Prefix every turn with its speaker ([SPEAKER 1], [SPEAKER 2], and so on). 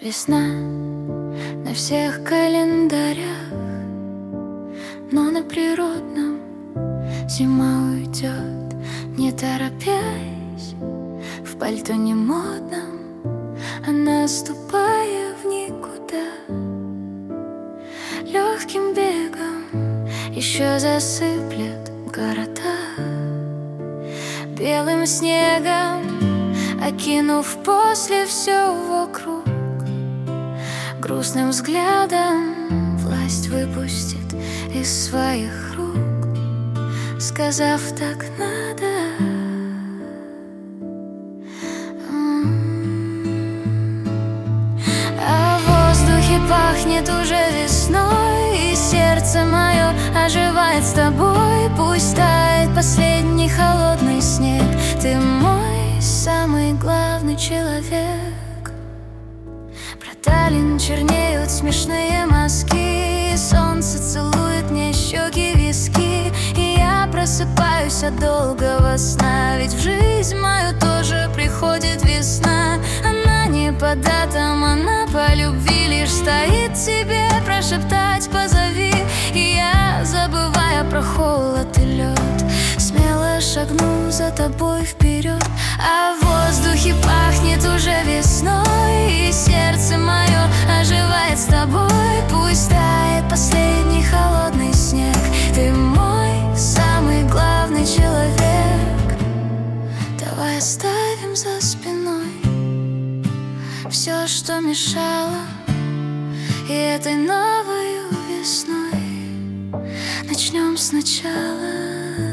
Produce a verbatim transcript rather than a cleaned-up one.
[SPEAKER 1] Весна на всех календарях, но на природном зима уйдет, не торопясь, в пальто не модном, а наступая в никуда. Легким бегом еще засыплет города, белым снегом окинув после все вокруг. Грустным взглядом власть выпустит из своих рук, сказав: так надо. А в воздухе пахнет уже весной, и сердце мое оживает с тобой. Пусть тает последний холодный снег, ты мой самый главный человек. Про Таллин чернеют смешные мазки, солнце целует мне щеки, виски, и я просыпаюсь от долгого сна. Ведь в жизнь мою тоже приходит весна. Она не по датам, она по любви, лишь стоит тебе прошептать: позови. И я, забывая про холод и лед, смело шагну за тобой вперед. А в воздухе пахнет уже весной, и сердце мое оживает с тобой. Пусть тает последний холодный снег, ты мой самый главный человек. Давай оставим за спиной все, что мешало, и этой новой весной начнем сначала.